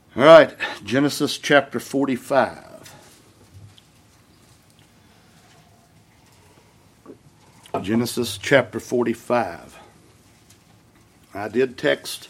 All right, Genesis chapter 45. Genesis chapter 45. I did text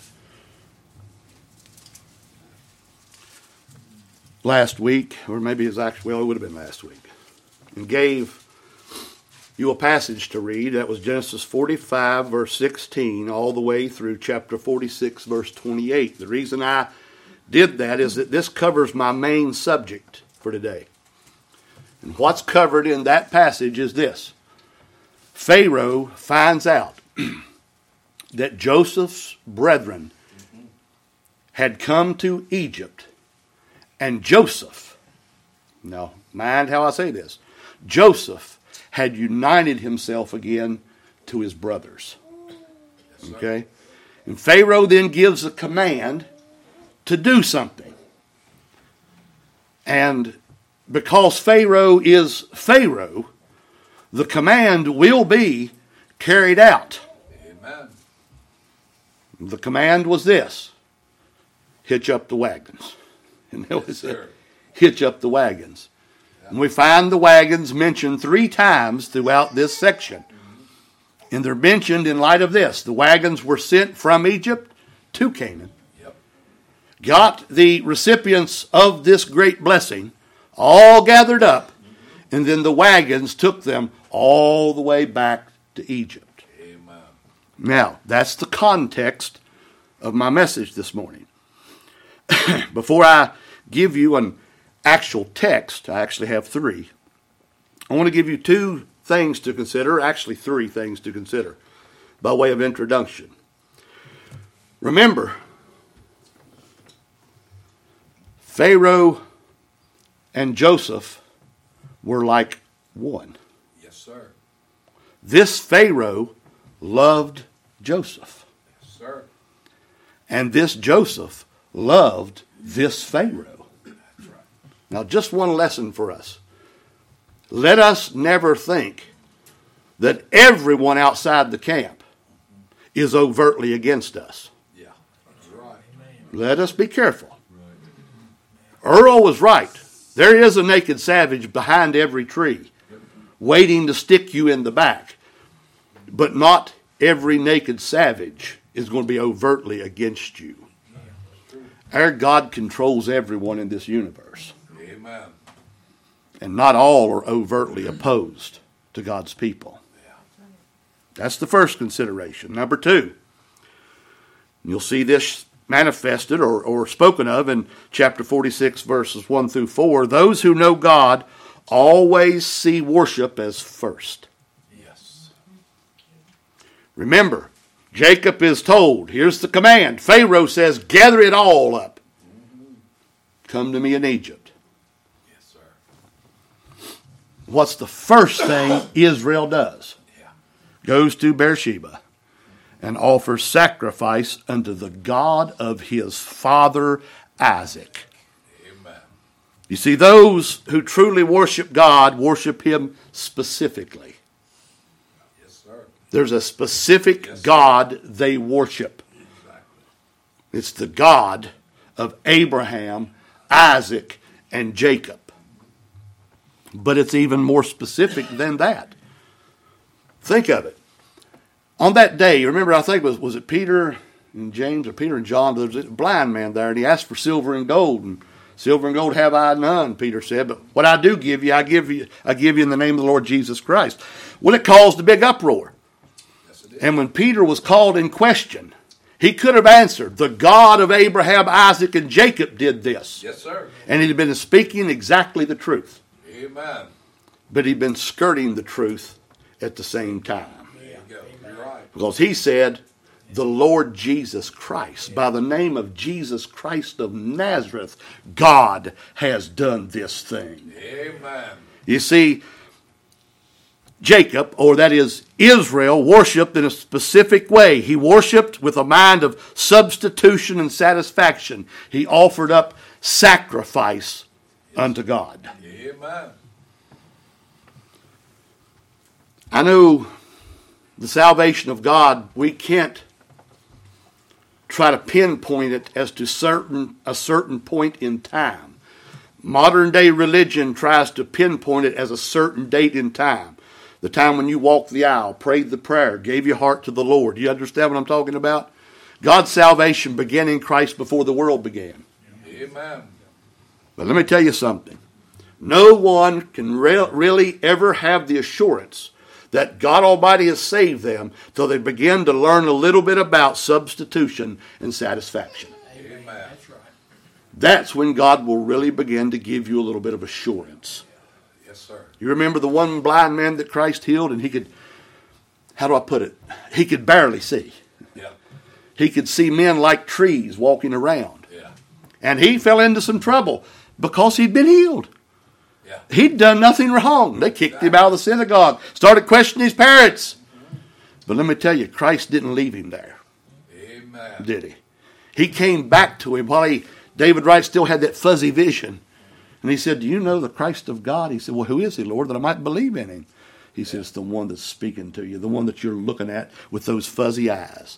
last week, or maybe it was actually, well, it would have been last week, and gave you a passage to read. That was Genesis 45, verse 16, all the way through chapter 46, verse 28. The reason I did that is that this covers my main subject for today. And what's covered in that passage is this. Pharaoh finds out that Joseph's brethren had come to Egypt, and Joseph, now mind how I say this, Joseph had united himself again to his brothers. Okay? And Pharaoh then gives a command to do something. And because Pharaoh is Pharaoh, the command will be carried out. Amen. The command was this: hitch up the wagons. And that was Yes, it. sir. Hitch up the wagons. And we find the wagons mentioned 3 times throughout this section. And they're mentioned in light of this. The wagons were sent from Egypt to Canaan. Yep. Got the recipients of this great blessing all gathered up. And then the wagons took them all the way back to Egypt. Amen. Now, that's the context of my message this morning. Before I give you an actual text, I actually have 3. I want to give you 2 things to consider, actually 3 things to consider, by way of introduction. Remember, Pharaoh and Joseph were like one. Yes, sir. This Pharaoh loved Joseph. Yes, sir. And this Joseph loved this Pharaoh. That's right. Now, just one lesson for us. Let us never think that everyone outside the camp is overtly against us. Yeah. That's right. Let us be careful. Earl was right. There is a naked savage behind every tree, waiting to stick you in the back. But not every naked savage is going to be overtly against you. Our God controls everyone in this universe. Amen. And not all are overtly opposed to God's people. Yeah. That's the first consideration. Number 2, you'll see this manifested or spoken of in chapter 46, verses 1 through 4. Those who know God always see worship as first. Yes. Remember, Jacob is told, here's the command. Pharaoh says, gather it all up. Come to me in Egypt. Yes, sir. What's the first thing Israel does? Yeah. Goes to Beersheba and offers sacrifice unto the God of his father Isaac. Amen. You see, those who truly worship God worship him specifically. Yes, sir. There's a specific Yes, sir. God they worship. Exactly. It's the God of Abraham, Isaac, and Jacob. But it's even more specific than that. Think of it. On that day, remember, I think was it Peter and James or Peter and John? There was a blind man there, and he asked for silver and gold. And silver and gold have I none, Peter said. But what I do give you, I give you in the name of the Lord Jesus Christ. Well, it caused a big uproar. Yes, it is. And when Peter was called in question, he could have answered, the God of Abraham, Isaac, and Jacob did this. Yes, sir. And he'd been speaking exactly the truth. Amen. But he'd been skirting the truth at the same time. There you go. You're right. Because he said, the Lord Jesus Christ, by the name of Jesus Christ of Nazareth, God has done this thing. Amen. You see, Jacob, or that is Israel, worshipped in a specific way. He worshipped with a mind of substitution and satisfaction. He offered up sacrifice unto God. Amen. I know the salvation of God, we can't try to pinpoint it as to a certain point in time. Modern day religion tries to pinpoint it as a certain date in time. The time when you walked the aisle, prayed the prayer, gave your heart to the Lord. You understand what I'm talking about? God's salvation began in Christ before the world began. Amen. But let me tell you something. No one can really ever have the assurance that God Almighty has saved them till they begin to learn a little bit about substitution and satisfaction. Amen. That's right. That's when God will really begin to give you a little bit of assurance. Yes, sir. You remember the one blind man that Christ healed, and he could, how do I put it? He could barely see. Yeah. He could see men like trees walking around. Yeah. And he fell into some trouble because he'd been healed. Yeah. He'd done nothing wrong. They kicked him out of the synagogue, started questioning his parents. But let me tell you, Christ didn't leave him there, Amen. did he? He came back to him while David Wright still had that fuzzy vision. And he said, do you know the Christ of God? He said, well, who is he, Lord, that I might believe in him? He says, it's the one that's speaking to you, the one that you're looking at with those fuzzy eyes.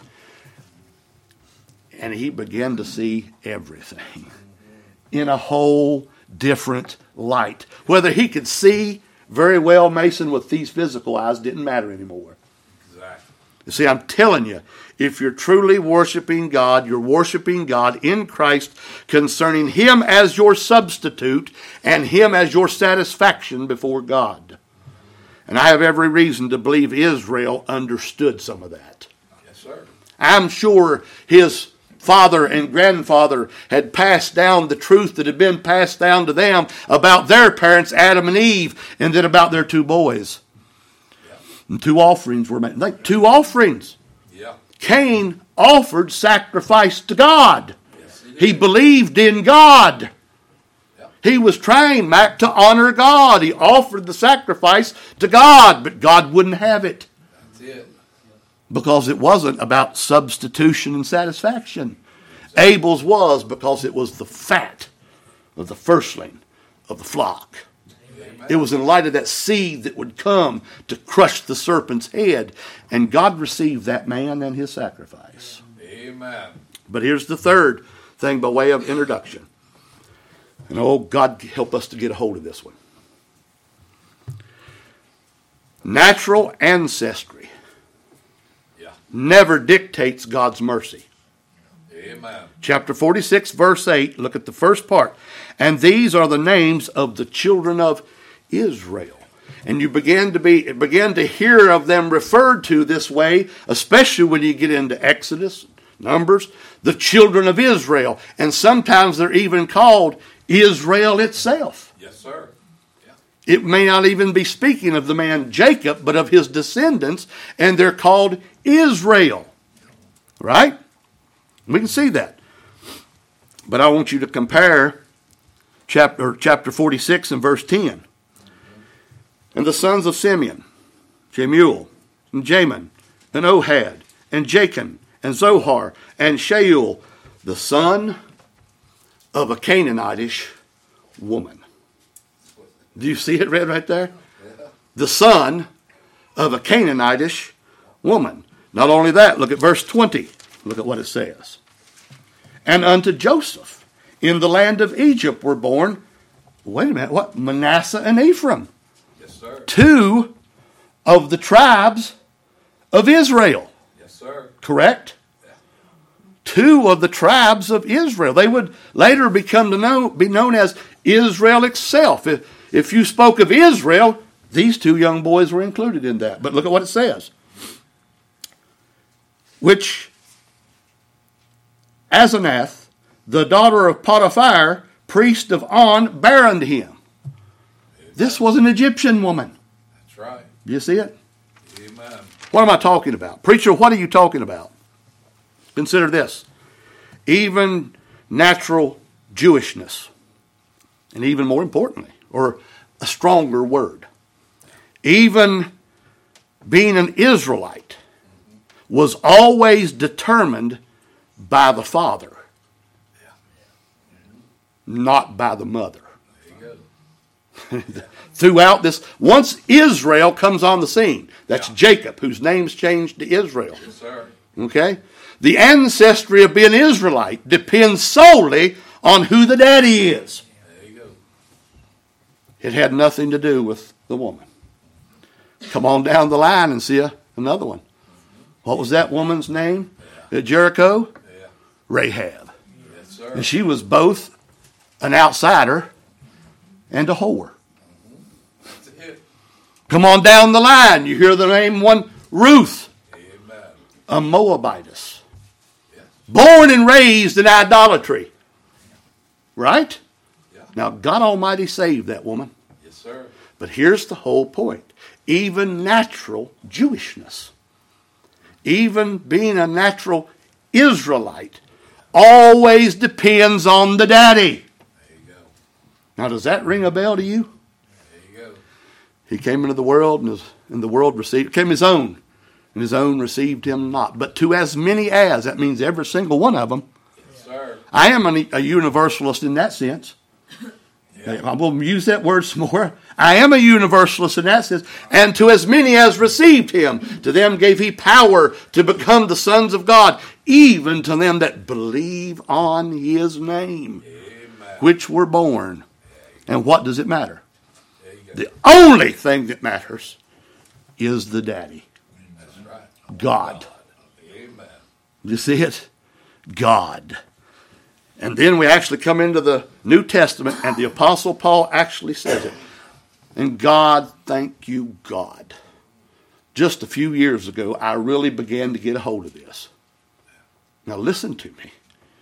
And he began to see everything in a whole different light. Whether he could see very well, Mason, with these physical eyes didn't matter anymore. Exactly. You see, I'm telling you, if you're truly worshiping God, you're worshiping God in Christ concerning him as your substitute and him as your satisfaction before God. And I have every reason to believe Israel understood some of that. Yes, sir. I'm sure his father and grandfather had passed down the truth that had been passed down to them about their parents, Adam and Eve, and then about their two boys. Yeah. And two offerings were made. Like two offerings. Yeah. Cain offered sacrifice to God. Yes, He believed in God. Yeah. He was trying, Mac, to honor God. He offered the sacrifice to God, but God wouldn't have it. That's it. Because it wasn't about substitution and satisfaction. Abel's was because it was the fat of the firstling of the flock. Amen. It was in light of that seed that would come to crush the serpent's head. And God received that man and his sacrifice. Amen. But here's the third thing by way of introduction. And oh, God help us to get a hold of this one. Natural ancestry Yeah. never dictates God's mercy. Amen. Chapter 46, verse 8, look at the first part. And these are the names of the children of Israel. And you begin to hear of them referred to this way, especially when you get into Exodus, Numbers, the children of Israel. And sometimes they're even called Israel itself. Yes, sir. Yeah. It may not even be speaking of the man Jacob, but of his descendants, and they're called Israel. Right? We can see that. But I want you to compare chapter 46 and verse 10. And the sons of Simeon, Jemuel, and Jamin, and Ohad, and Jachin, and Zohar, and Shaul, the son of a Canaanitish woman. Do you see it read right there? Yeah. The son of a Canaanitish woman. Not only that, look at verse 20. Look at what it says. And unto Joseph in the land of Egypt were born, wait a minute, what? Manasseh and Ephraim. Yes, sir. Two of the tribes of Israel. Yes, sir. Correct? Yeah. Two of the tribes of Israel. They would later be known as Israel itself. If you spoke of Israel, these two young boys were included in that. But look at what it says. Which Asenath, the daughter of Potiphar, priest of On, bare unto him. This was an Egyptian woman. That's right. Do you see it? Amen. What am I talking about? Preacher, what are you talking about? Consider this. Even natural Jewishness, and even more importantly, or a stronger word, even being an Israelite was always determined by the father, not by the mother. There you go. Throughout this, once Israel comes on the scene, that's Yeah. Jacob, whose name's changed to Israel. Yes, sir. Okay? The ancestry of being Israelite depends solely on who the daddy is. There you go. It had nothing to do with the woman. Come on down the line and see another one. What was that woman's name at Jericho? Yeah. Rahab. Yes, sir. And she was both an outsider and a whore. That's it. Come on down the line. You hear the name one, Ruth, Amen. a Moabitess. Yes. Born and raised in idolatry. Right? Yeah. Now, God Almighty saved that woman. Yes, sir. But here's the whole point. Even natural Jewishness, even being a natural Israelite, always depends on the daddy. There you go. Now, does that ring a bell to you? There you go. He came into the world, and the world came his own, and his own received him not. But to as many as, that means every single one of them. Yes, sir. I am a universalist in that sense. Yeah. I will use that word some more. I am a universalist in that sense. And to as many as received him, to them gave he power to become the sons of God, even to them that believe on his name, Amen. which were born. And what does it matter? There you go. The only thing that matters is the daddy, That's right. God. Amen. You see it? God. And then we actually come into the New Testament, and the Apostle Paul actually says it. And God, thank you, God. Just a few years ago, I really began to get a hold of this. Now listen to me.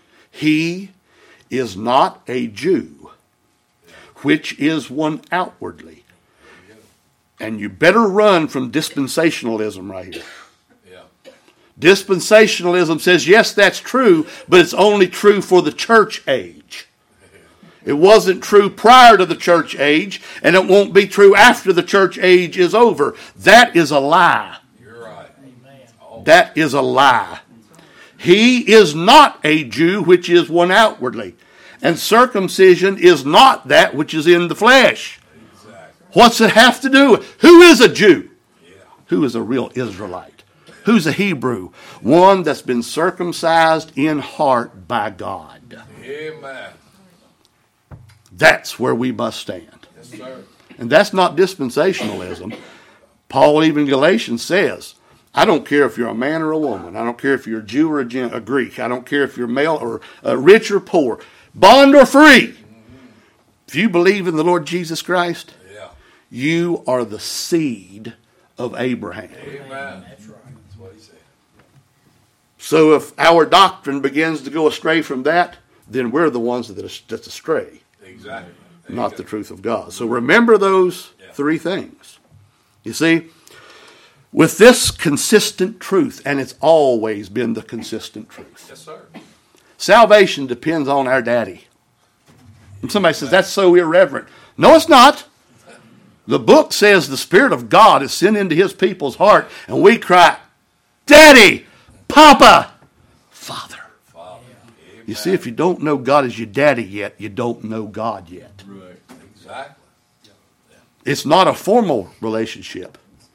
He is not a Jew, which is one outwardly. And you better run from dispensationalism right here. Yeah. Dispensationalism says, yes, that's true, but it's only true for the church age. It wasn't true prior to the church age, and it won't be true after the church age is over. That is a lie. You're right. Oh, That is a lie. He is not a Jew, which is one outwardly. And circumcision is not that which is in the flesh. exactly. What's it have to do with? Who is a Jew? Yeah. Who is a real Israelite? Who's a Hebrew? One that's been circumcised in heart by God. Amen. That's where we must stand. Yes, sir. And that's not dispensationalism. Paul, even in Galatians, says, I don't care if you're a man or a woman. I don't care if you're a Jew or a Greek. I don't care if you're male or rich or poor, bond or free. If you believe in the Lord Jesus Christ, Yeah. you are the seed of Abraham. Amen. That's right. That's what he said. So if our doctrine begins to go astray from that, then we're the ones that's astray, Exactly. There not you the go. truth of God. So remember those three things. You see, with this consistent truth, and it's always been the consistent truth. Yes, sir. Salvation depends on our daddy. And somebody says, that's so irreverent. No, it's not. The book says the Spirit of God is sent into his people's heart, and we cry, Daddy, Papa, Father. Father. Amen. You see, if you don't know God as your daddy yet, you don't know God yet. Right. Exactly. It's not a formal relationship.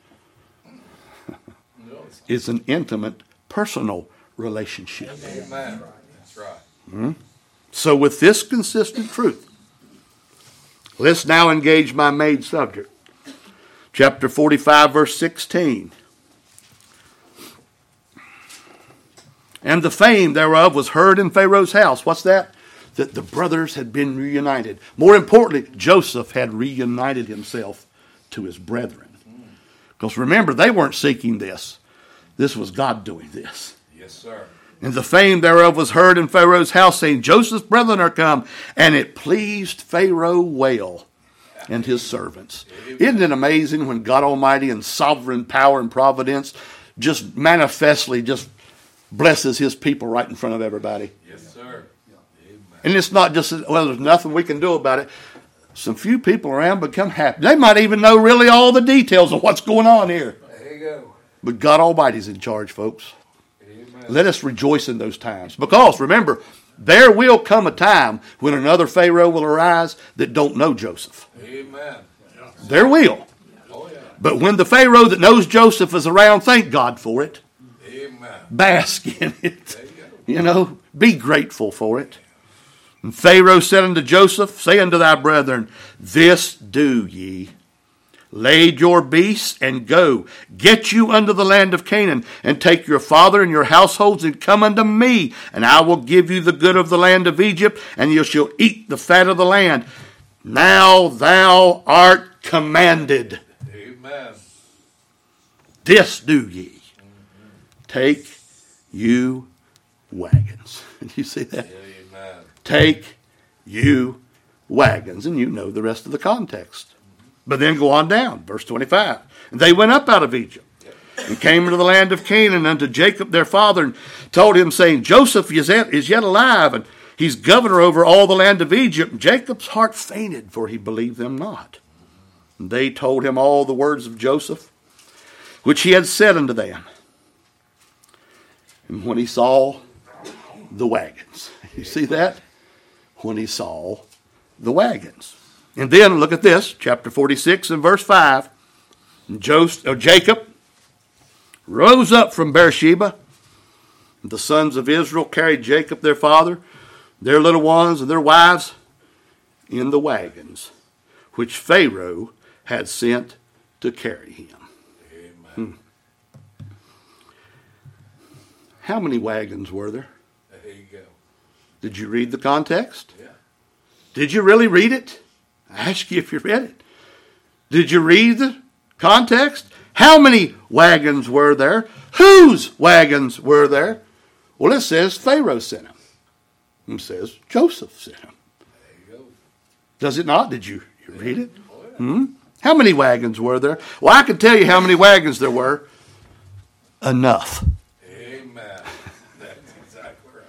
No. It's an intimate, personal relationship. Amen. That's right. So with this consistent truth, let's now engage my main subject. Chapter 45, verse 16. And the fame thereof was heard in Pharaoh's house. What's that? That the brothers had been reunited. More importantly, Joseph had reunited himself to his brethren. Because remember, they weren't seeking this. This was God doing this. Yes, sir. And the fame thereof was heard in Pharaoh's house, saying, Joseph's brethren are come. And it pleased Pharaoh well and his servants. Isn't it amazing when God Almighty in sovereign power and providence just manifestly just blesses his people right in front of everybody? Yes, sir. Amen. And it's not just, well, there's nothing we can do about it. Some few people around become happy. They might even know really all the details of what's going on here. There you go. But God Almighty's in charge, folks. Amen. Let us rejoice in those times. Because, remember, there will come a time when another Pharaoh will arise that don't know Joseph. Amen. There will. Oh, yeah. But when the Pharaoh that knows Joseph is around, thank God for it. Amen. Bask in it. There you go. You know, be grateful for it. And Pharaoh said unto Joseph, say unto thy brethren, this do ye. Lade your beasts and go. Get you unto the land of Canaan, and take your father and your households, and come unto me, and I will give you the good of the land of Egypt, and you shall eat the fat of the land. Now thou art commanded. Amen. This do ye. Take you wagons. You see that? Amen. Take you wagons. And you know the rest of the context. But then go on down, verse 25. And they went up out of Egypt and came into the land of Canaan unto Jacob their father, and told him, saying, Joseph is yet alive, and he's governor over all the land of Egypt. And Jacob's heart fainted, for he believed them not. And they told him all the words of Joseph, which he had said unto them. And when he saw the wagons, you see that? When he saw the wagons. And then look at this, chapter 46 and verse 5. Jacob rose up from Beersheba. The sons of Israel carried Jacob their father, their little ones and their wives, in the wagons which Pharaoh had sent to carry him. Amen. How many wagons were there? There you go. Did you read the context? Yeah. Did you really read it? I ask you if you read it. Did you read the context? How many wagons were there? Whose wagons were there? Well, it says Pharaoh sent them. It says Joseph sent them. There you go. Does it not? Did you read it? How many wagons were there? Well, I can tell you how many wagons there were. Enough. Amen. That's exactly right.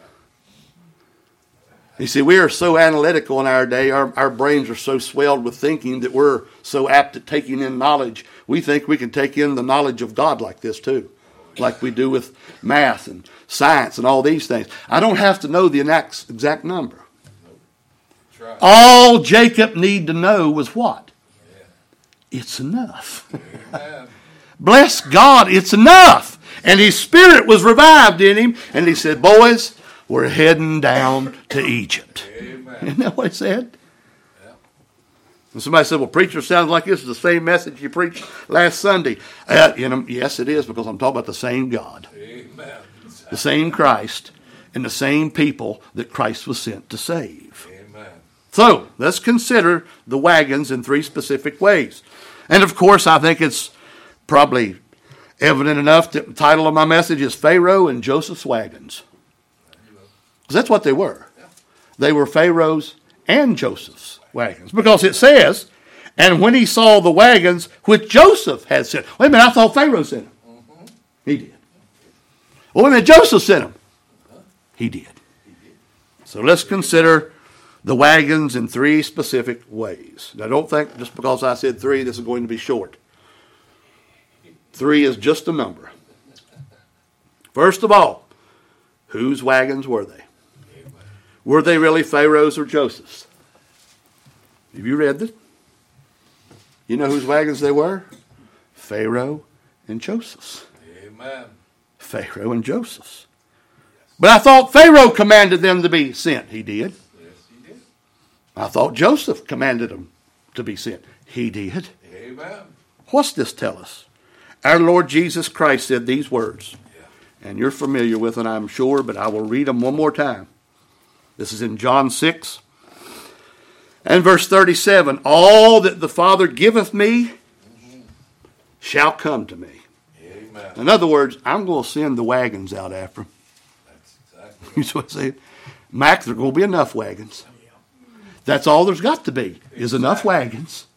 You see, we are so analytical in our day. Our brains are so swelled with thinking that we're so apt at taking in knowledge. We think we can take in the knowledge of God like this too, like we do with math and science and all these things. I don't have to know the exact number. That's right. All Jacob needed to know was what? It's enough. Amen. Bless God, it's enough. And his spirit was revived in him. And he said, boys, we're heading down to Egypt. Amen. Isn't that what he said? Yeah. And somebody said, well, preacher, sounds like this is the same message you preached last Sunday. Yes, it is, because I'm talking about the same God, Amen. the same Christ, and the same people that Christ was sent to save. Amen. So let's consider the wagons in three specific ways. And of course, I think it's probably evident enough that the title of my message is Pharaoh and Joseph's Wagons. Because that's what they were. They were Pharaoh's and Joseph's wagons. Because it says, and when he saw the wagons which Joseph had sent. Wait a minute, I thought Pharaoh sent them. He did. Well, wait a minute, Joseph sent them. He did. So let's consider the wagons in three specific ways. Now, don't think just because I said three, this is going to be short. Three is just a number. First of all, whose wagons were they? Were they really Pharaoh's or Joseph's? Have you read it? You know whose wagons they were? Pharaoh and Joseph's. Amen. Pharaoh and Joseph's. But I thought Pharaoh commanded them to be sent. He did. Yes, he did. I thought Joseph commanded them to be sent. He did. Amen. What's this tell us? Our Lord Jesus Christ said these words. Yeah. And you're familiar with it, I'm sure, but I will read them one more time. This is in John 6 and verse 37. All that the Father giveth me shall come to me. Amen. In other words, I'm going to send the wagons out after them. That's exactly You see what I'm saying? Mac, there are going to be enough wagons. That's all there's got to be, is enough wagons.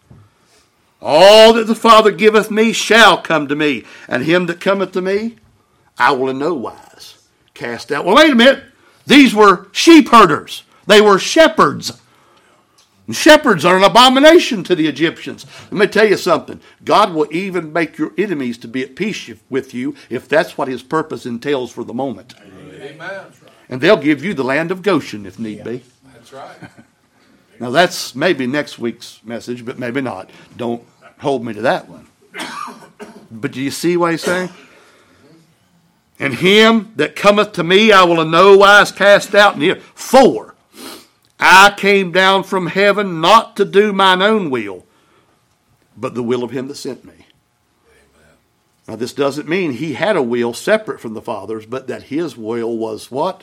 All that the Father giveth me shall come to me, and him that cometh to me, I will in no wise cast out. Well, wait a minute. These were sheep herders. They were shepherds. And shepherds are an abomination to the Egyptians. Let me tell you something. God will even make your enemies to be at peace with you if that's what his purpose entails for the moment. Amen. And they'll give you the land of Goshen if need be. That's right. Now that's maybe next week's message, but maybe not. Don't hold me to that one. But do you see what he's saying? And him that cometh to me I will in no wise cast out. And here, 4, I came down from heaven not to do mine own will, but the will of him that sent me. Amen. Now this doesn't mean he had a will separate from the Father's, but that his will was what?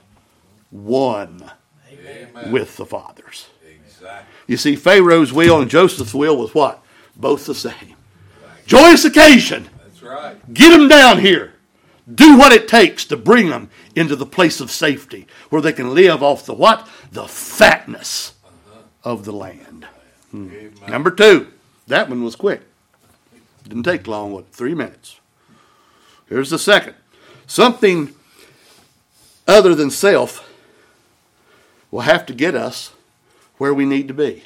One Amen. with the Father's. Exactly. You see, Pharaoh's will and Joseph's will was what? Both the same. Joyous occasion. That's right. Get them down here. Do what it takes to bring them into the place of safety where they can live off the what? The fatness of the land. Amen. Number 2. That one was quick. Didn't take long, what? 3 minutes. Here's the second. Something other than self will have to get us where we need to be.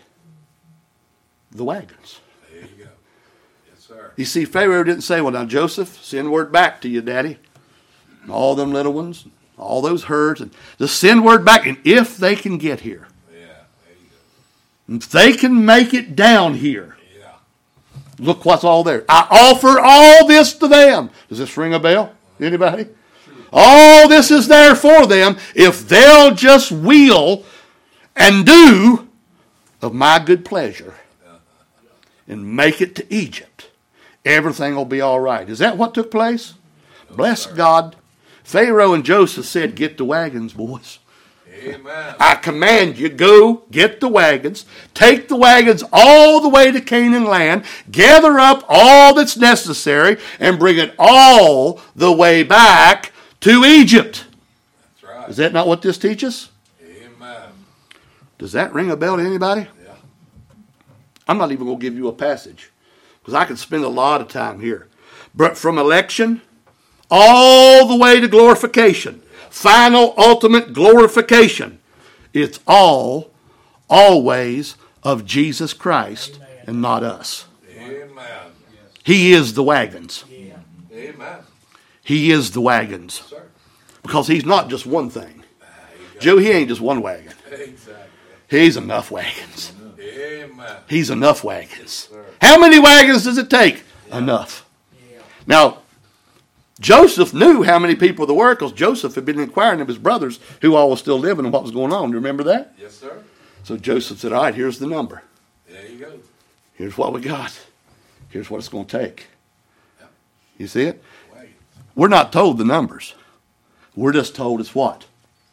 The wagons. There you go. Yes, sir. You see, Pharaoh didn't say, well, now, Joseph, send word back to you, Daddy. And all them little ones, all those herds, and just send word back. And if they can get here, Yeah. There you go. if they can make it down here, Yeah. look what's all there. I offer all this to them. Does this ring a bell? Anybody? All this is there for them if they'll just will and do of my good pleasure and make it to Egypt. Everything will be all right. Is that what took place? Bless God. Pharaoh and Joseph said, get the wagons, boys. Amen. I command you, go get the wagons. Take the wagons all the way to Canaan land. Gather up all that's necessary and bring it all the way back to Egypt. That's right. Is that not what this teaches? Amen. Does that ring a bell to anybody? Yeah. I'm not even going to give you a passage because I could spend a lot of time here. But from election all the way to glorification, final, ultimate glorification, it's all, always of Jesus Christ and not us. Amen. He is the wagons. Amen. He is the wagons. Sir. Because he's not just one thing. There you go. Joe, he ain't just one wagon. Exactly. He's enough wagons. Amen. He's enough wagons. Sir. How many wagons does it take? Enough. Now, Joseph knew how many people there were because Joseph had been inquiring of his brothers who all was still living and what was going on. Do you remember that? Yes, sir. So Joseph said, all right, here's the number. There you go. Here's what we got. Here's what it's going to take. Yeah. You see it? Wait. We're not told the numbers. We're just told it's what?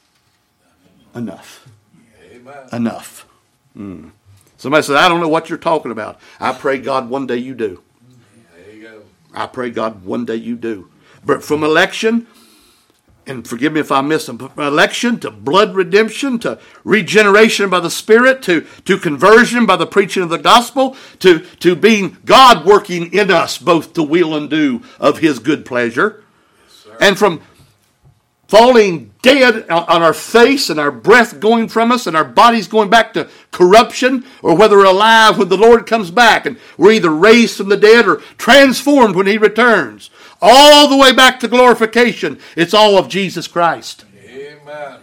Enough. Amen. Enough. Somebody said, I don't know what you're talking about. I pray God one day you do. There you go. I pray God one day you do. But from election, and forgive me if I miss them, from election to blood redemption, to regeneration by the Spirit, to conversion by the preaching of the gospel, to being God working in us both to will and do of His good pleasure, Sir. and from falling dead on our face and our breath going from us and our bodies going back to corruption, or whether we're alive when the Lord comes back and we're either raised from the dead or transformed when He returns. All the way back to glorification. It's all of Jesus Christ. Amen.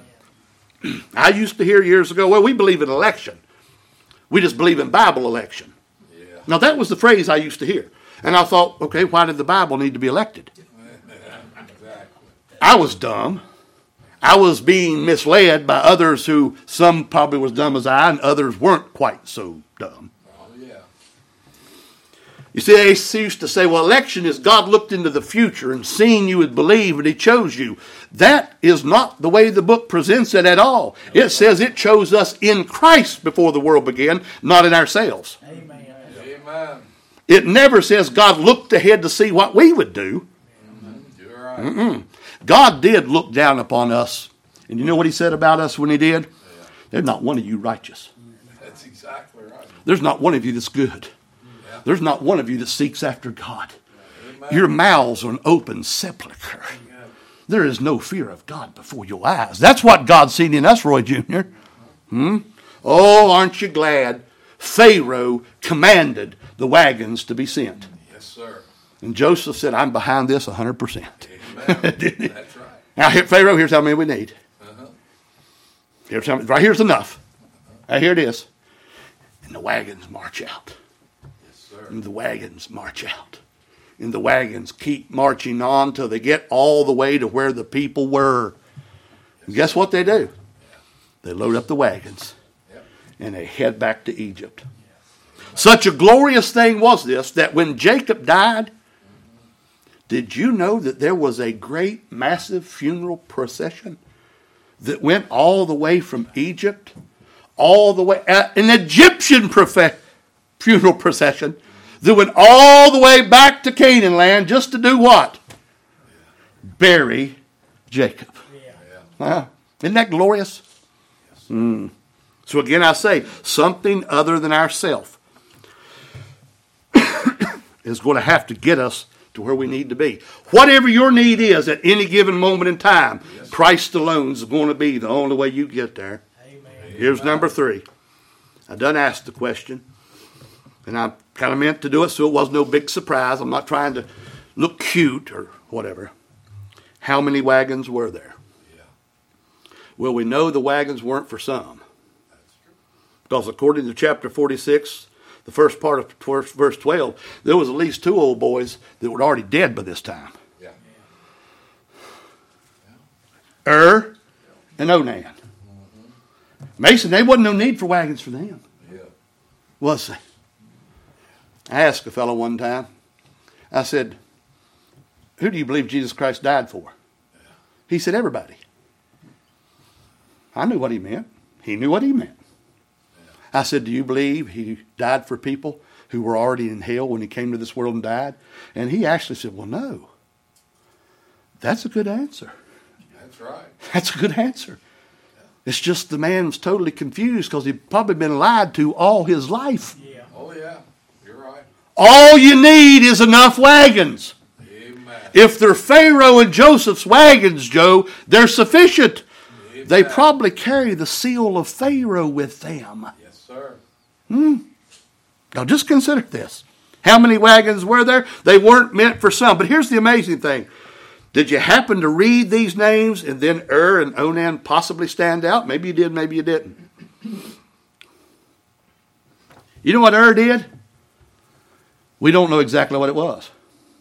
I used to hear years ago, well, we believe in election. We just believe in Bible election. Yeah. Now that was the phrase I used to hear. And I thought, okay, why did the Bible need to be elected? Exactly. I was dumb. I was being misled by others who, some probably was dumb as I, and others weren't quite so dumb. Oh, yeah. You see, they used to say, well, election is God looked into the future and seeing you would believe and He chose you. That is not the way the book presents it at all. It says it chose us in Christ before the world began, not in ourselves. Amen. It never says God looked ahead to see what we would do. You're right. God did look down upon us. And you know what He said about us when He did? Yeah. There's not one of you righteous. That's exactly right. There's not one of you that's good. Yeah. There's not one of you that seeks after God. Amen. Your mouths are an open sepulcher. There is no fear of God before your eyes. That's what God's seen in us, Roy Jr. Oh, aren't you glad Pharaoh commanded the wagons to be sent? Yes, sir. And Joseph said, I'm behind this 100%. Amen. Didn't he? That's right. Now, Pharaoh, here's how many we need. Uh-huh. Right here's enough. Right here it is. And the wagons march out. Yes, sir. And the wagons march out. And the wagons keep marching on till they get all the way to where the people were. And guess what they do? They load up the wagons and they head back to Egypt. Such a glorious thing was this that when Jacob died, did you know that there was a great massive funeral procession that went all the way from Egypt, all the way, an Egyptian funeral procession that went all the way back to Canaan land just to do what? Bury Jacob. Isn't that glorious? So again I say, something other than ourself is going to have to get us to where we need to be. Whatever your need is at any given moment in time, Christ alone is going to be the only way you get there. Amen. Here's number 3. I done asked the question, and I kind of meant to do it so it was no big surprise. I'm not trying to look cute or whatever. How many wagons were there? Well, we know the wagons weren't for some. Because according to chapter 46, the first part of verse 12, there was at least 2 old boys that were already dead by this time. And Onan. Mason, there wasn't no need for wagons for them. Was they? I asked a fellow one time, I said, who do you believe Jesus Christ died for? He said, everybody. I knew what he meant. He knew what he meant. I said, do you believe he died for people who were already in hell when he came to this world and died? And he actually said, well, no. That's a good answer. That's right. That's a good answer. It's just the man's totally confused because he'd probably been lied to all his life. Oh, yeah. You're right. All you need is enough wagons. Amen. If they're Pharaoh and Joseph's wagons, Joe, they're sufficient. Amen. They probably carry the seal of Pharaoh with them. Yes, sir. Now just consider this. How many wagons were there? They weren't meant for some. But here's the amazing thing. Did you happen to read these names and then and Onan possibly stand out? Maybe you did, maybe you didn't. You know what did? We don't know exactly what it was.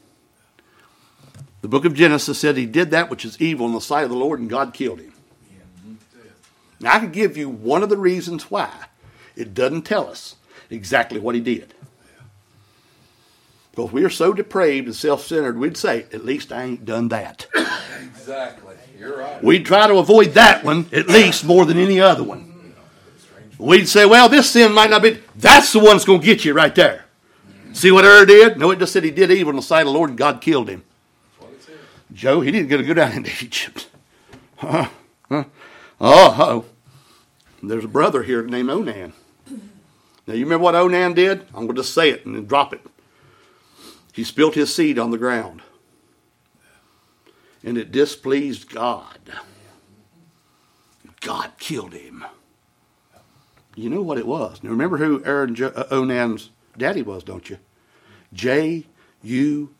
The book of Genesis said he did that which is evil in the sight of the Lord, and God killed him. Now I can give you one of the reasons why it doesn't tell us exactly what he did. Because we are so depraved and self-centered, we'd say, at least I ain't done that. Exactly. You're right. We'd try to avoid that one at least more than any other one. We'd say, well, this sin might not be. That's the one that's going to get you right there. See what did? No, it just said he did evil in the sight of the Lord and God killed him. That's what it says. Joe, he didn't get to go down into Egypt. Oh, there's a brother here named Onan. Now, you remember what Onan did? I'm going to just say it and then drop it. He spilt his seed on the ground. And it displeased God. God killed him. You know what it was. Now remember who Onan's daddy was, don't you? Judah.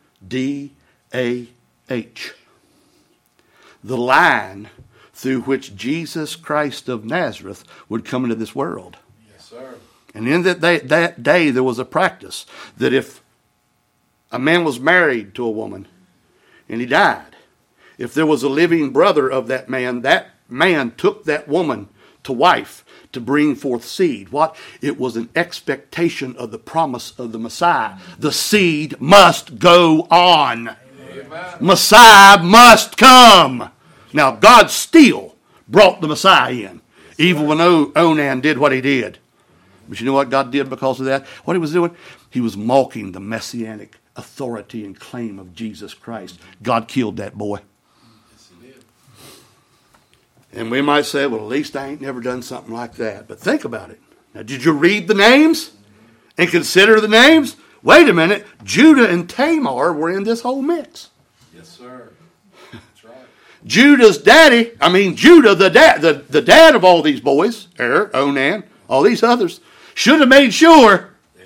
The line through which Jesus Christ of Nazareth would come into this world. Yes, sir. And in that day there was a practice that if a man was married to a woman and he died, if there was a living brother of that man took that woman to wife to bring forth seed. What? It was an expectation of the promise of the Messiah. The seed must go on. Amen. Messiah must come. Now, God still brought the Messiah in, even when Onan did what he did. But you know what God did because of that? What he was doing? He was mocking the messianic authority and claim of Jesus Christ. God killed that boy. Yes, he did. And we might say, well, at least I ain't never done something like that. But think about it. Now, did you read the names and consider the names? Wait a minute. Judah and Tamar were in this whole mix. Yes, sir. That's right. Judah, the dad of all these boys, Onan, all these others, should have made sure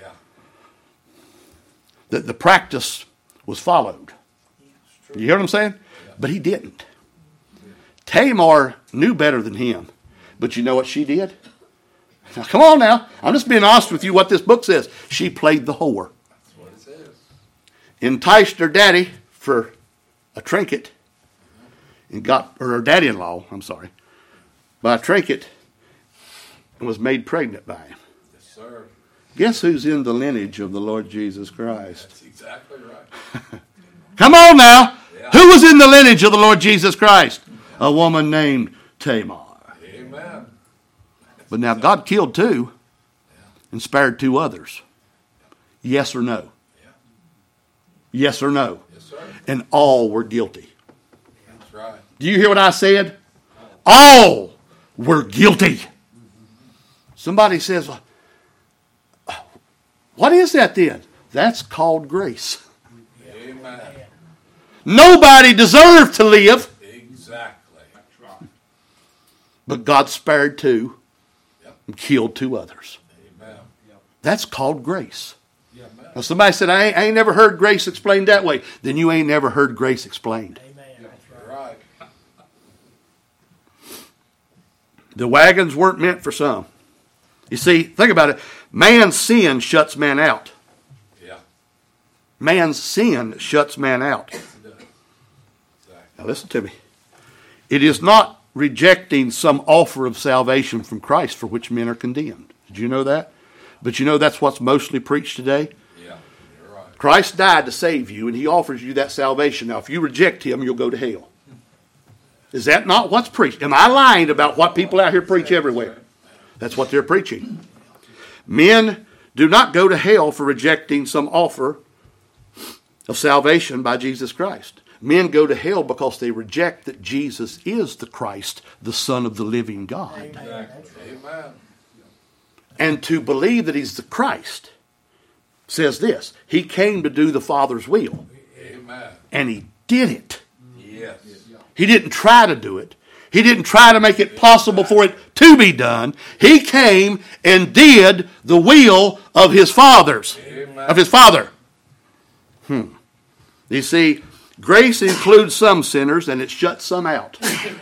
that the practice was followed. You hear what I'm saying? Yeah. But he didn't. Tamar knew better than him. But you know what she did? Now, come on now. I'm just being honest with you what this book says. She played the whore. That's what it says. enticed her daddy for a trinket, and or her daddy-in-law, by a trinket, and was made pregnant by him. Yes, sir. Guess who's in the lineage of the Lord Jesus Christ? That's exactly right. Come on now. Yeah. Who was in the lineage of the Lord Jesus Christ? A woman named Tamar. Amen. But now God killed 2 and spared 2 others. Yes or no? Yeah. Yes or no? Yes, sir. And all were guilty. That's right. Do you hear what I said? All were guilty. Somebody says, what is that then? That's called grace. Amen. Nobody deserved to live, Exactly. That's right. but God spared 2 Yep. and killed 2 others. Amen. That's called grace. Amen. Now somebody said, I ain't never heard grace explained that way. Then you ain't never heard grace explained. You're right. The wagons weren't meant for some. You see, think about it. Man's sin shuts man out. Yeah. Man's sin shuts man out. It does. Exactly. Now listen to me. It is not rejecting some offer of salvation from Christ for which men are condemned. Did you know that? But you know that's what's mostly preached today? Yeah. You're right. Christ died to save you, and he offers you that salvation. Now, if you reject him, you'll go to hell. Is that not what's preached? Am I lying about what people out here preach everywhere? That's what they're preaching. Men do not go to hell for rejecting some offer of salvation by Jesus Christ. Men go to hell because they reject that Jesus is the Christ, the Son of the living God. Exactly. Amen. And to believe that he's the Christ says this: he came to do the Father's will, Amen. and he did it. Yes. He didn't try to do it. He didn't try to make it possible for it to be done. He came and did the will of his Father's, Amen. of his Father. You see, grace includes some sinners and it shuts some out.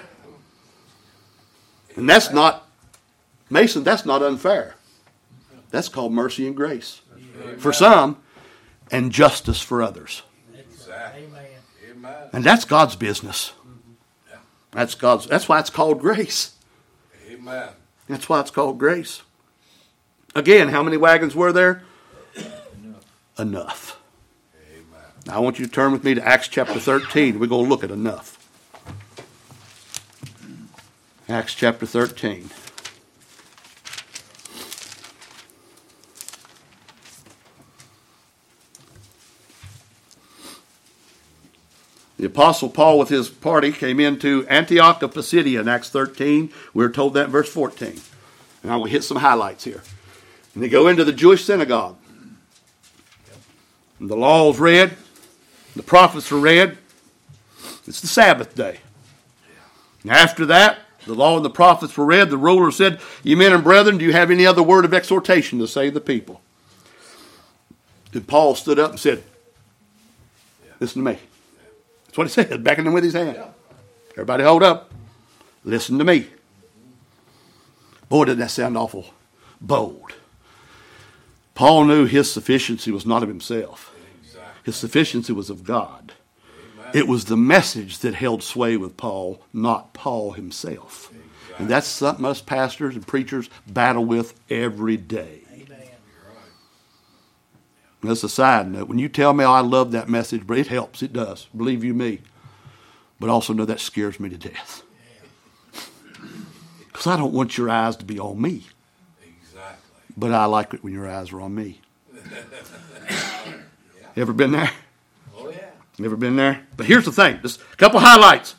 And that's not, Mason, that's not unfair. That's called mercy and grace for some and justice for others. Exactly. Amen. And that's God's business. That's why it's called grace. Amen. That's why it's called grace. Again, how many wagons were there? Enough. Amen. Now, I want you to turn with me to Acts chapter 13. We're going to look at enough. Acts chapter 13. The Apostle Paul with his party came into Antioch of Pisidia in Acts 13. We're told that in verse 14. And I will hit some highlights here. And they go into the Jewish synagogue. And the law is read. The prophets are read. It's the Sabbath day. And after that, the law and the prophets were read. The ruler said, "Ye men and brethren, do you have any other word of exhortation to say to the people?" And Paul stood up and said, "Listen to me." That's what he said, backing them with his hand. Everybody hold up. Listen to me. Boy, did that sound awful bold. Paul knew his sufficiency was not of himself. Exactly. His sufficiency was of God. Amen. It was the message that held sway with Paul, not Paul himself. Exactly. And that's something us pastors and preachers battle with every day. You're right. That's a side note. When you tell me, "Oh, I love that message," but it helps. It does. Believe you me. But also know that scares me to death. Because I don't want your eyes to be on me. Exactly. But I like it when your eyes are on me. Ever been there? Oh, yeah. Never been there? But here's the thing. Just a couple highlights.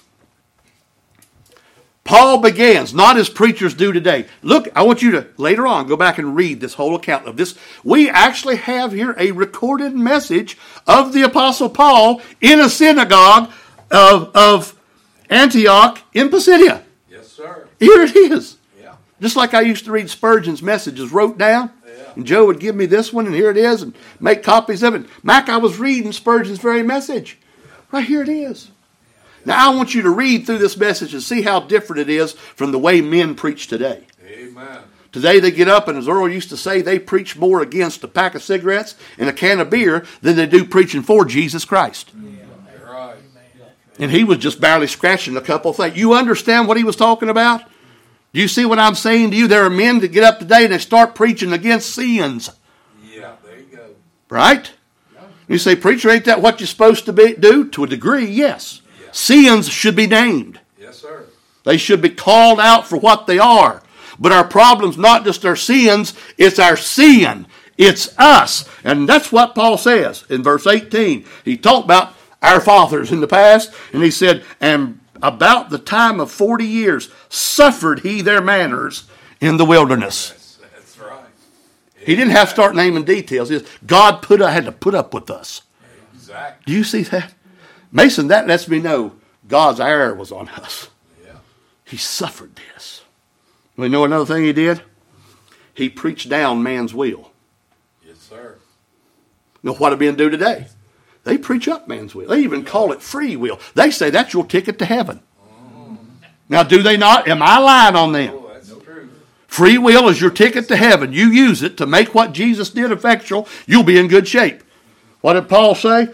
Paul begins, not as preachers do today. Look, I want you to, later on, go back and read this whole account of this. We actually have here a recorded message of the Apostle Paul in a synagogue of Antioch in Pisidia. Yes, sir. Here it is. Yeah. Just like I used to read Spurgeon's messages, wrote down. Yeah. And Joe would give me this one, and here it is, and make copies of it. Mac, I was reading Spurgeon's very message. Right here it is. Now, I want you to read through this message and see how different it is from the way men preach today. Amen. Today they get up, and as Earl used to say, they preach more against a pack of cigarettes and a can of beer than they do preaching for Jesus Christ. You're right. And he was just barely scratching a couple of things. You understand what he was talking about? Do you see what I'm saying to you? There are men that get up today and they start preaching against sins. Yeah, there you go. Right? You say, preacher, ain't that what you're supposed to do? To a degree, yes. Yeah. Sins should be named. Yes, sir. They should be called out for what they are. But our problem's not just our sins, it's our sin. It's us. And that's what Paul says in verse 18. He talked about our fathers in the past, and he said, and about the time of 40 years suffered he their manners in the wilderness. That's right. He didn't have to start naming details. God had to put up with us. Exactly. Do you see that? Mason, that lets me know God's ire was on us. Yeah. He suffered this. You know another thing he did? He preached down man's will. Yes, sir. You know what do men do today? They preach up man's will. They even call it free will. They say that's your ticket to heaven. Now, do they not? Am I lying on them? Oh, that's true. Free will is your ticket to heaven. You use it to make what Jesus did effectual. You'll be in good shape. What did Paul say?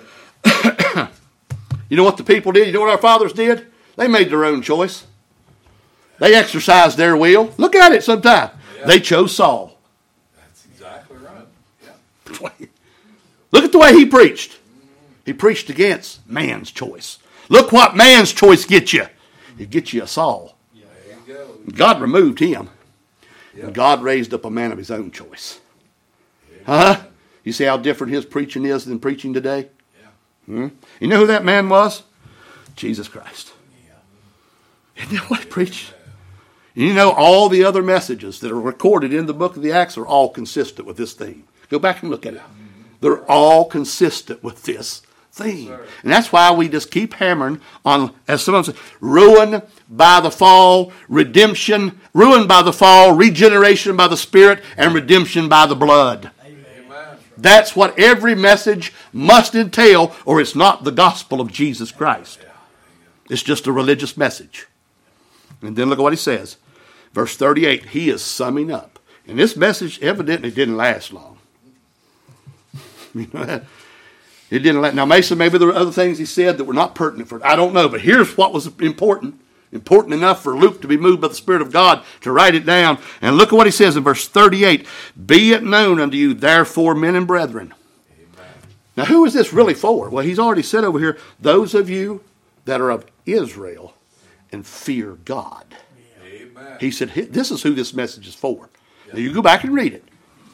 You know what the people did? You know what our fathers did? They made their own choice. They exercised their will. Look at it sometime. Yeah. They chose Saul. That's exactly right. Yeah. Look at the way he preached. He preached against man's choice. Look what man's choice gets you. It gets you a Saul. There you go. God removed him. Yep. And God raised up a man of his own choice. You see how different his preaching is than preaching today? Yeah. You know who that man was? Jesus Christ. Yeah. Isn't that what he preached? You know, all the other messages that are recorded in the book of the Acts are all consistent with this theme. Go back and look at it. They're all consistent with this theme. Yes, and that's why we just keep hammering on, as someone said, ruin by the fall, redemption, ruin by the fall, regeneration by the Spirit, and redemption by the blood. Amen. That's what every message must entail, or it's not the gospel of Jesus Christ. It's just a religious message. And then look at what he says. Verse 38, he is summing up. And this message evidently didn't last long. You know that? It didn't last. Now, Mason, maybe there were other things he said that were not pertinent for it. I don't know. But here's what was important. Important enough for Luke to be moved by the Spirit of God to write it down. And look at what he says in verse 38. Be it known unto you, therefore, men and brethren. Amen. Now, who is this really for? Well, he's already said over here, those of you that are of Israel and fear God. Amen. He said, this is who this message is for. Now, you go back and read it.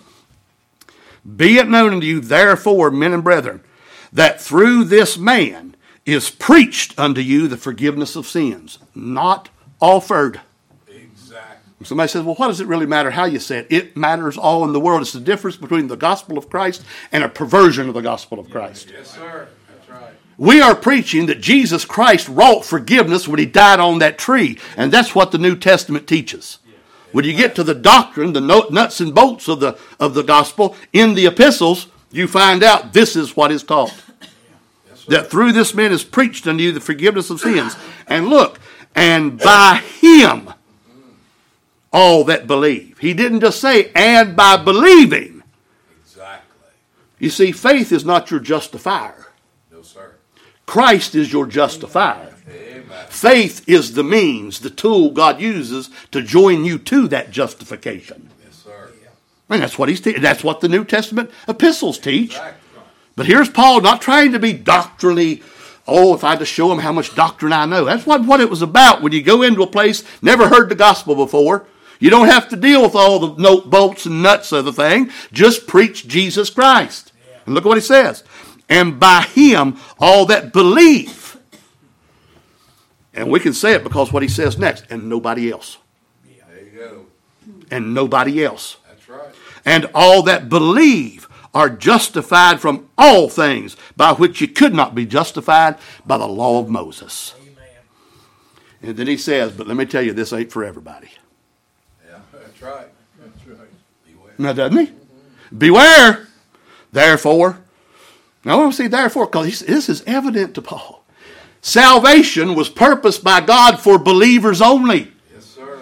Be it known unto you, therefore, men and brethren, that through this man is preached unto you the forgiveness of sins, not offered. Exactly. Somebody says, well, what does it really matter how you say it? It matters all in the world. It's the difference between the gospel of Christ and a perversion of the gospel of Christ. Yes, sir. That's right. We are preaching that Jesus Christ wrought forgiveness when he died on that tree. And that's what the New Testament teaches. When you get to the doctrine, the nuts and bolts of the gospel in the epistles, you find out this is what is taught. Yes, sir. That through this man is preached unto you the forgiveness of sins. And look, and by him all that believe. He didn't just say, and by believing. Exactly. You see, faith is not your justifier. No, sir. Christ is your justifier. Amen. Faith is the means, the tool God uses to join you to that justification. Yes, sir. And that's what that's what the New Testament epistles teach. Exactly. But here's Paul not trying to be doctrinally, if I just show him how much doctrine I know. That's what it was about. When you go into a place, never heard the gospel before, you don't have to deal with all the bolts and nuts of the thing. Just preach Jesus Christ. And look at what he says. And by him all that believe. And we can say it because what he says next, and nobody else. There you go. And nobody else. That's right. And all that believe are justified from all things by which you could not be justified by the law of Moses. Amen. And then he says, but let me tell you, this ain't for everybody. Yeah, that's right. That's right. Beware. Now, doesn't he? Beware, therefore. Now, I want to say therefore, because this is evident to Paul. Salvation was purposed by God for believers only. Yes, sir.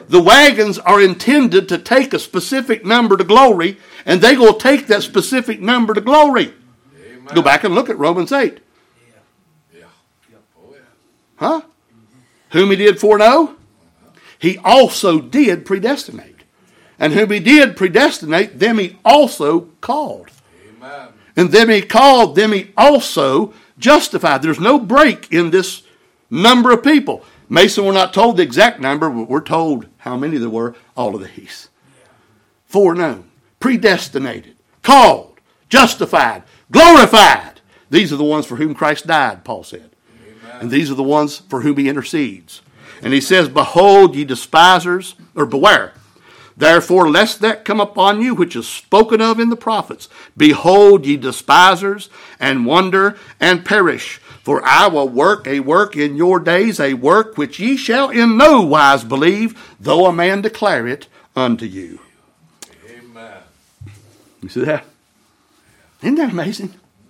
The wagons are intended to take a specific number to glory, and they will take that specific number to glory. Amen. Go back and look at Romans 8. Yeah. Oh, yeah. Huh? Whom he did foreknow, he also did predestinate. And whom he did predestinate, them he also called. Amen. And them he called, them he also justified. There's no break in this number of people. Mason, we're not told the exact number, but we're told how many there were. All of these. Foreknown, predestinated, called, justified, glorified. These are the ones for whom Christ died, Paul said. Amen. And these are the ones for whom he intercedes. And he says, behold, ye despisers, or beware. Therefore, lest that come upon you, which is spoken of in the prophets. Behold, ye despisers, and wonder, and perish. For I will work a work in your days, a work which ye shall in no wise believe, though a man declare it unto you. Amen. You see that? Isn't that amazing?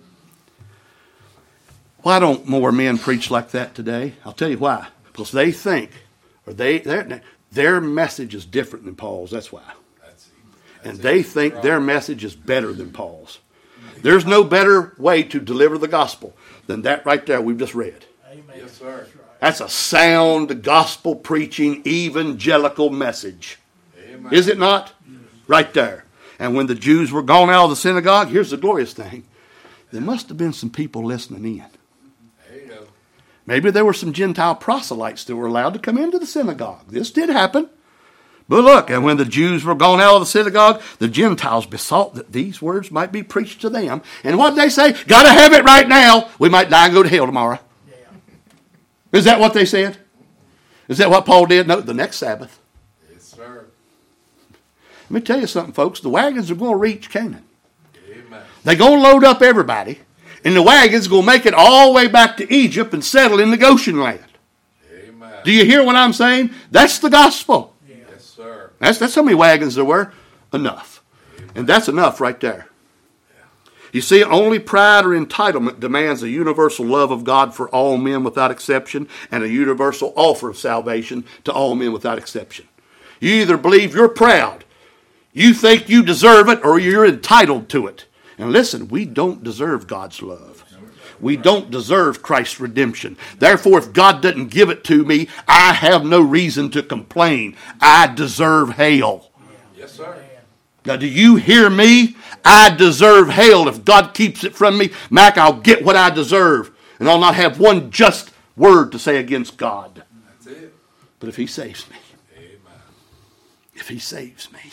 Why don't more men preach like that today? I'll tell you why. Because they think, or their message is different than Paul's. That's why. And they think their message is better than Paul's. There's no better way to deliver the gospel than that right there we've just read. Amen. Yes, sir. That's a sound, gospel preaching, evangelical message. Amen. Is it not? Right there. And when the Jews were gone out of the synagogue, here's the glorious thing. There must have been some people listening in. There you go. Maybe there were some Gentile proselytes that were allowed to come into the synagogue. This did happen. But look, and when the Jews were gone out of the synagogue, the Gentiles besought that these words might be preached to them. And what did they say? Got to have it right now. We might die and go to hell tomorrow. Yeah. Is that what they said? Is that what Paul did? No, the next Sabbath. Yes, sir. Let me tell you something, folks. The wagons are going to reach Canaan. Amen. They're going to load up everybody. And the wagons are going to make it all the way back to Egypt and settle in the Goshen land. Amen. Do you hear what I'm saying? That's the gospel. Yes, sir. That's how many wagons there were. Enough. And that's enough right there. You see, only pride or entitlement demands a universal love of God for all men without exception and a universal offer of salvation to all men without exception. You either believe you're proud, you think you deserve it, or you're entitled to it. And listen, we don't deserve God's love. We don't deserve Christ's redemption. Therefore, if God doesn't give it to me, I have no reason to complain. I deserve hell. Yes, sir. Now, do you hear me? I deserve hell. If God keeps it from me, Mac, I'll get what I deserve. And I'll not have one just word to say against God. That's it. But if he saves me, Amen. if he saves me,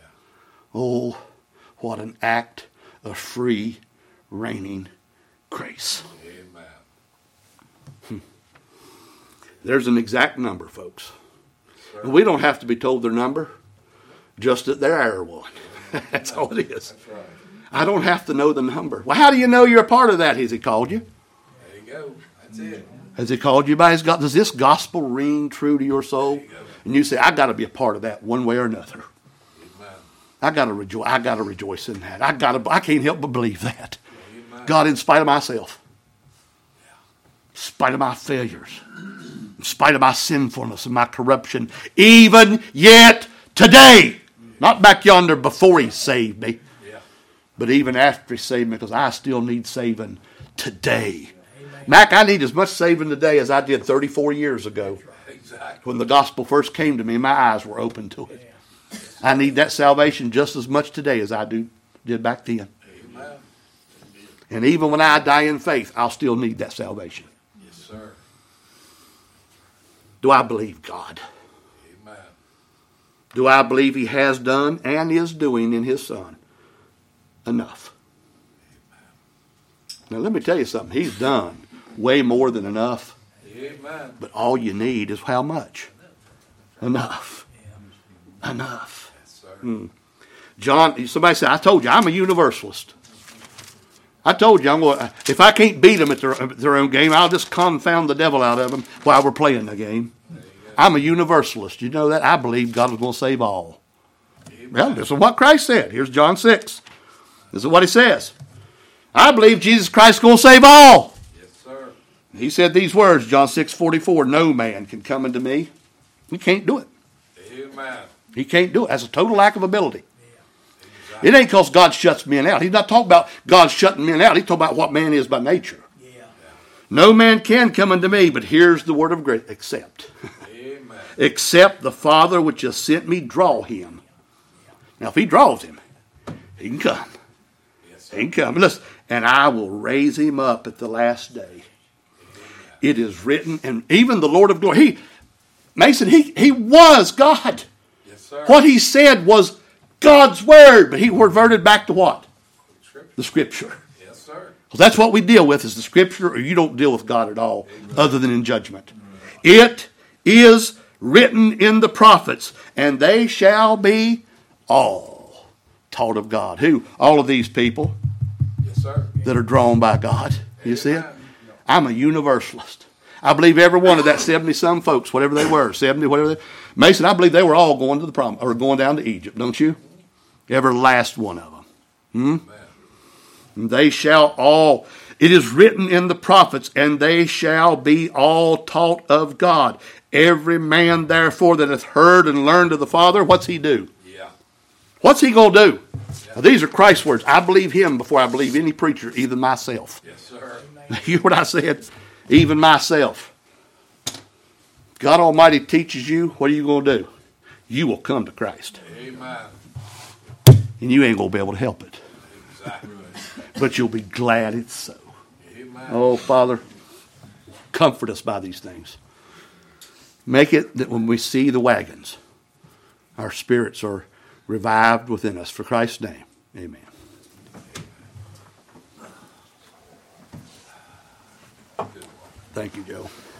oh, what an act of free, reigning grace. Amen. There's an exact number, folks. Sir. And we don't have to be told their number, just that they're our one. That's all it is. That's right. I don't have to know the number. Well, how do you know you're a part of that? Has he called you? There you go. That's it. Has he called you by his God? Does this gospel ring true to your soul? There you go. And you say, I got to be a part of that one way or another. Amen. I got to rejoice. I got to rejoice in that. I can't help but believe that. Amen. God, in spite of myself, in spite of my failures, in spite of my sinfulness and my corruption, even yet today, not back yonder before he saved me, Yeah. but even after he saved me, because I still need saving today. Mac, I need as much saving today as I did 34 years ago Exactly. when the gospel first came to me and my eyes were open to it. I need that salvation just as much today as I did back then. Amen. And even when I die in faith, I'll still need that salvation. Yes, sir. Do I believe God? Amen. Do I believe he has done and is doing in his Son enough? Now let me tell you something. He's done way more than enough. Amen. But all you need is how much? Enough. Enough. Yes, sir. John, somebody said, I told you, I'm a universalist. I told you, if I can't beat them at their own game, I'll just confound the devil out of them while we're playing the game. I'm a universalist. You know that? I believe God is going to save all. Amen. Well, this is what Christ said. Here's John 6. This is what he says. I believe Jesus Christ is going to save all. Yes, sir. He said these words, John 6:44, no man can come unto me. You can't do it. Amen. Amen. He can't do it. That's a total lack of ability. It ain't because God shuts men out. He's not talking about God shutting men out. He's talking about what man is by nature. Yeah. No man can come unto me, but here's the word of grace, except. Amen. Except the Father which has sent me draw him. Now, if he draws him, he can come. Yes, sir. He can come. Listen, and I will raise him up at the last day. It is written, and even the Lord of glory. Mason, he was God. Yes, sir. What he said was God's word, but he reverted back to what? Scripture. The Scripture. Yes, sir. Well, that's what we deal with is the Scripture, or you don't deal with God at all, other than in judgment. It is written in the prophets, and they shall be all taught of God. Who? All of these people Yes, sir. that are drawn by God. You see it? Amen. I'm a universalist. I believe every one of that 70-some folks, whatever they were, 70, whatever they... Mason, I believe they were all going to the prom, or going down to Egypt, don't you? Every last one of them. Amen. And they shall all... It is written in the prophets, and they shall be all taught of God. Every man, therefore, that hath heard and learned of the Father, what's he do? Yeah. What's he going to do? Now, these are Christ's words. I believe him before I believe any preacher, even myself. Yes, sir. You hear what I said? Even myself. God Almighty teaches you, what are you going to do? You will come to Christ. Amen. And you ain't going to be able to help it. Exactly. But you'll be glad it's so. Amen. Oh, Father, comfort us by these things. Make it that when we see the wagons, our spirits are revived within us. For Christ's name, amen. Thank you, Joe.